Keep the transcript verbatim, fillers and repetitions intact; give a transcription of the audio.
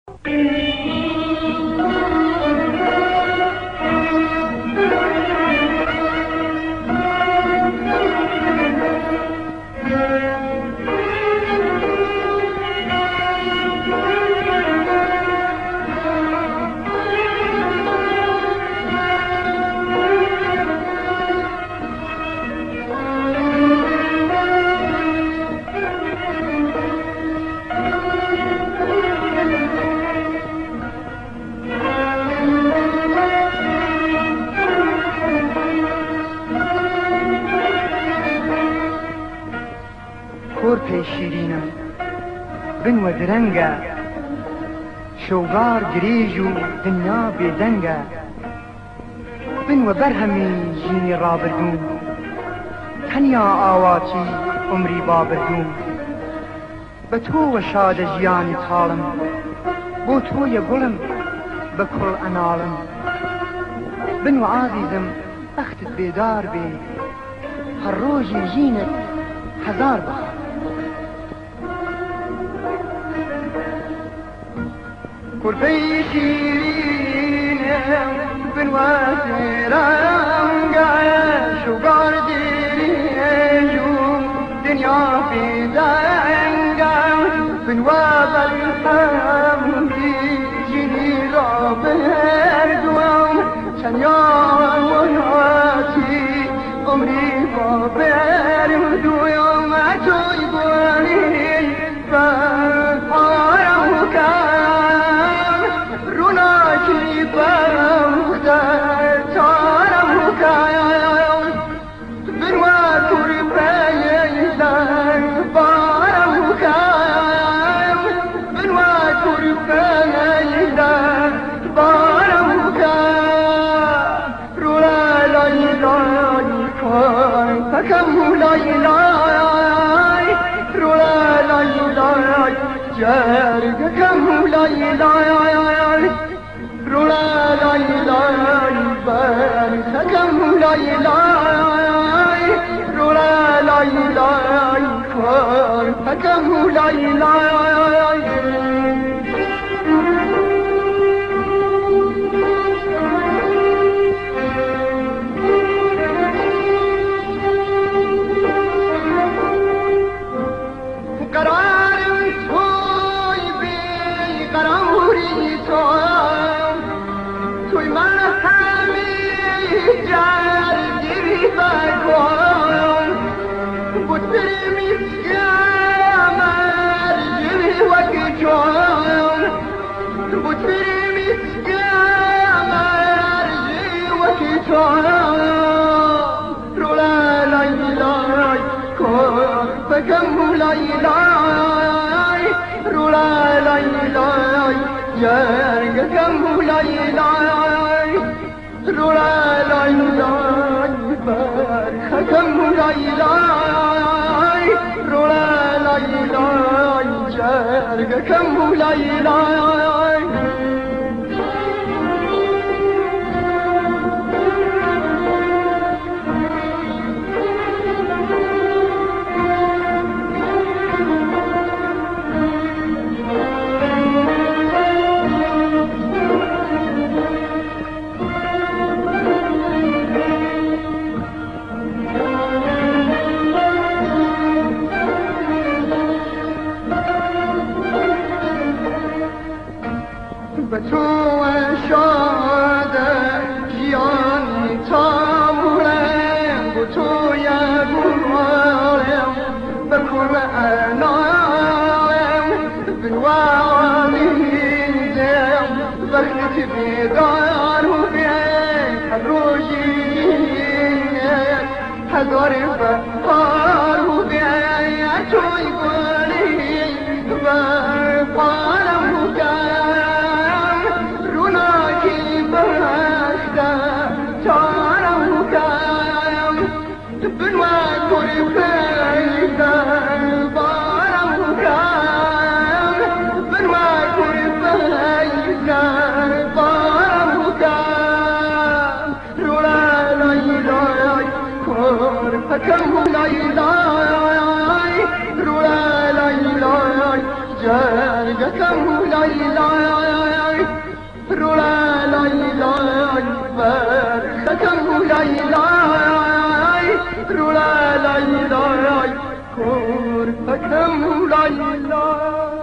کور شیرینم بنو درنگه شوگار گریج و دنیا بیدنگه بنو برهمی جینی رابردون تنیا آواتی عمری بابردون به تو و شاد جیانی تالم بو توی گلم به کل انالم بنو عزیزم بختت بیدار بی هر روزی جینت هزار بخار كربي شيرينم بنواسي رانقا شوقار ديريجو دنيا في دانقا بنواب الحمدي جيني رابر دوام شنيا ونواتي عمري بابر دوام عجوي بواني فالحارة كم لا إله رولا لا إله جارك كم لا إله رولا لا إله بارك كم لا إله رولا لا إله كم لا إله رولا لا إله فكم لا إله رولا لا إله جارك كم لا إله رولا لا إله بارك كم لا إله رولا لا إله جارك كم لا إله بتو شاد جیانی تامورم بتو یا بوارم بکل انام بنوالین دم وقت بیدار و بین روزی هزار بهار و بین توی گلی بپارم و كم لا إله رولا لا إله جارك كم لا إله رولا لای لای برختم لای لای رولا لای لای کور فکم لای لای